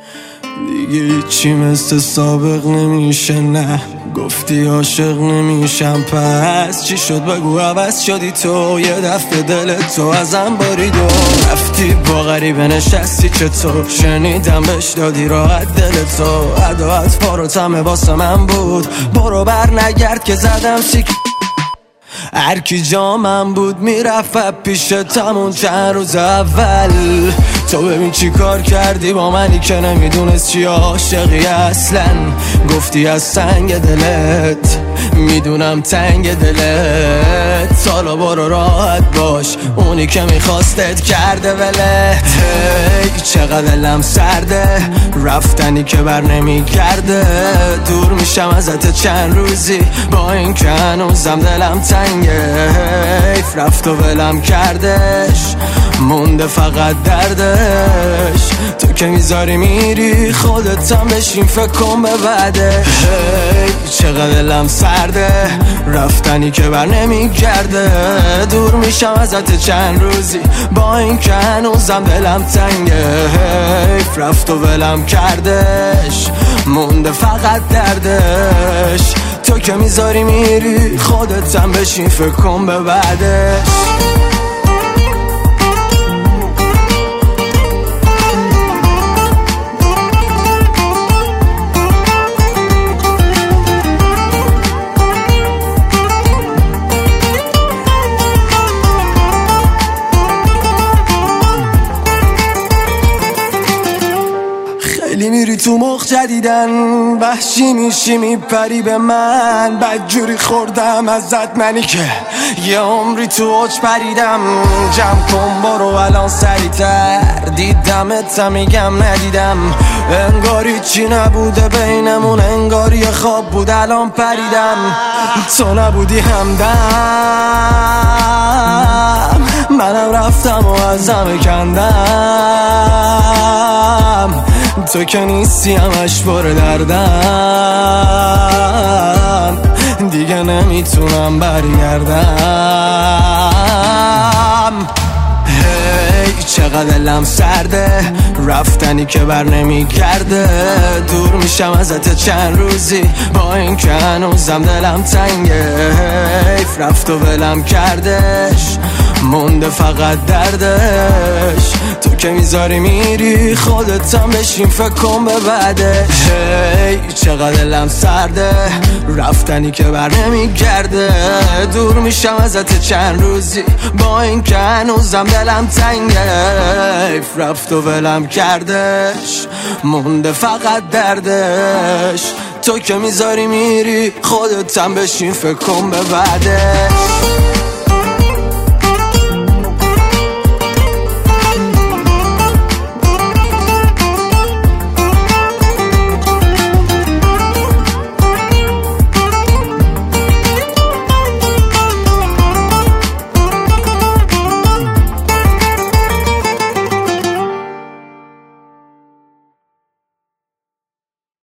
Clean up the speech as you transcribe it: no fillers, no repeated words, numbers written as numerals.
دیگه هیچی مثل سابق نمیشه، نه گفتی عاشق نمیشم، پس چی شد بگو عوض شدی تو، یه دفعه دل تو ازم برید و رفتی با غریبه نشستی، چطور شنیدم بهش دادی راحت دل تو، عداعت فاروتمه واسه من بود، برو بر نگرد که زدم سیک. هر کی جامم بود میرفت پیش تمون چند روز اول، تو ببین چی کار کردی با منی که نمیدونست چی عاشقی اصلا، گفتی از سنگ دلت میدونم تنگ دلت، حالا برو راحت باش، اونی که میخواستت کرده ولت. هی چقدر دلم سرده، رفتنی که بر نمیگرده، دور میشم ازت چند روزی با این که هنوزم دلم تنگه، حیف رفت و ولم کردش، مونده فقط دردش، تو که میذاری میری خودتم بشین فکر کن به بعده. هی چقدر دلم سرده، رفتنی که بر نمیگرده، دور میشم ازت چند روزی با این که هنوزم دلم تنگه، حیف رفت و ولم کردش، مونده فقط دردش، تو که میذاری میری خودتم بشین فکر کن به بعدش. خیلی میری تو مخ جدیدن، وحشی میشی میپری به من، بدجوری خوردم ازت منی که یه عمری تو اوج پریدم، جمع کن برو الان سریعتر، دیدمت میگم ندیدم، انگاری چی نبوده بینمون، انگاری یه خواب بود الان پریدم، تو نبودی همدم، منم رفتم و ازم کندم، تو که نیستی همش پر دردم، دیگه نمیتونم برگردم. هی چقدر دلم سرده، رفتنی که بر نمیگرده، دور میشم ازت چند روزی با این که هنوزم دلم تنگه، حیف رفت و ولم کردش، مونده فقط دردش، تو که میذاری میری خودتم بشین فکر کن به بعدش. هی چقدر دلم سرده، رفتنی که بر نمیگرده، دور میشم ازت چند روزی با این که هنوزم دلم تنگه، حیف رفت و ولم کردش، مونده فقط دردش، تو که میذاری میری خودتم بشین فکر کن به بعدش.